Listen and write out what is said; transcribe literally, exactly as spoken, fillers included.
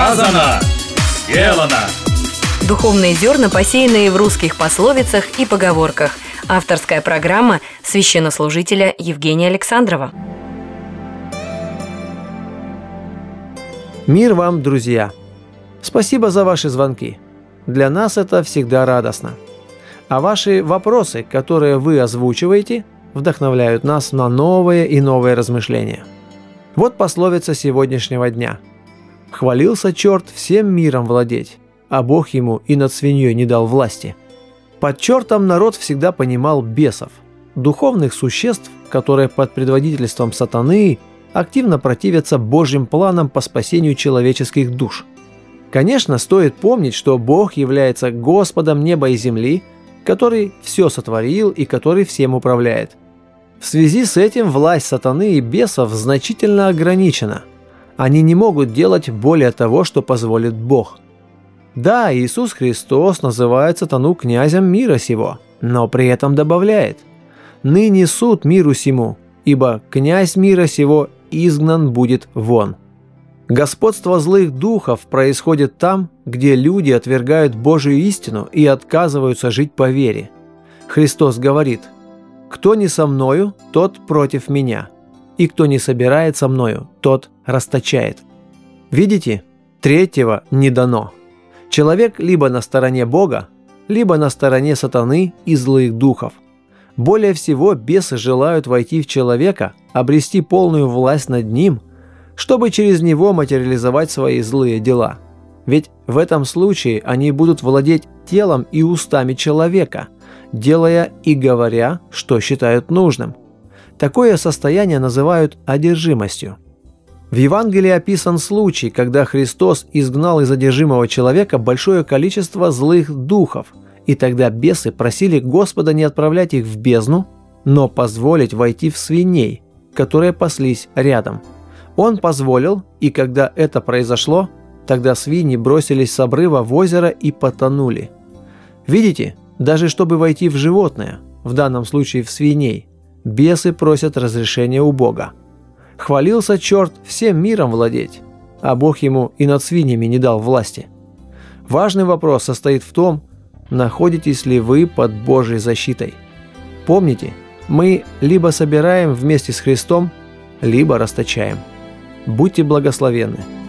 Сказано, сделано. Духовные зерна, посеянные в русских пословицах и поговорках. Авторская программа священнослужителя Евгения Александрова. Мир вам, друзья! Спасибо за ваши звонки. Для нас это всегда радостно. А ваши вопросы, которые вы озвучиваете, вдохновляют нас на новые и новые размышления. Вот пословица сегодняшнего дня. «Хвалился черт всем миром владеть, а Бог ему и над свиньей не дал власти». Под чертом народ всегда понимал бесов, духовных существ, которые под предводительством сатаны активно противятся Божьим планам по спасению человеческих душ. Конечно, стоит помнить, что Бог является Господом неба и земли, который все сотворил и который всем управляет. В связи с этим власть сатаны и бесов значительно ограничена. Они не могут делать более того, что позволит Бог. Да, Иисус Христос называет сатану князем мира сего, но при этом добавляет: «Ныне суд миру сему, ибо князь мира сего изгнан будет вон». Господство злых духов происходит там, где люди отвергают Божию истину и отказываются жить по вере. Христос говорит: «Кто не со мною, тот против меня, и кто не собирает со мною, тот расточает». Видите, третьего не дано. Человек либо на стороне Бога, либо на стороне сатаны и злых духов. Более всего бесы желают войти в человека, обрести полную власть над ним, чтобы через него материализовать свои злые дела. Ведь в этом случае они будут владеть телом и устами человека, делая и говоря, что считают нужным. Такое состояние называют одержимостью. В Евангелии описан случай, когда Христос изгнал из одержимого человека большое количество злых духов, и тогда бесы просили Господа не отправлять их в бездну, но позволить войти в свиней, которые паслись рядом. Он позволил, и когда это произошло, тогда свиньи бросились с обрыва в озеро и потонули. Видите, даже чтобы войти в животное, в данном случае в свиней, бесы просят разрешения у Бога. Хвалился черт всем миром владеть, а Бог ему и над свиньями не дал власти. Важный вопрос состоит в том, находитесь ли вы под Божьей защитой. Помните, мы либо собираем вместе с Христом, либо расточаем. Будьте благословенны.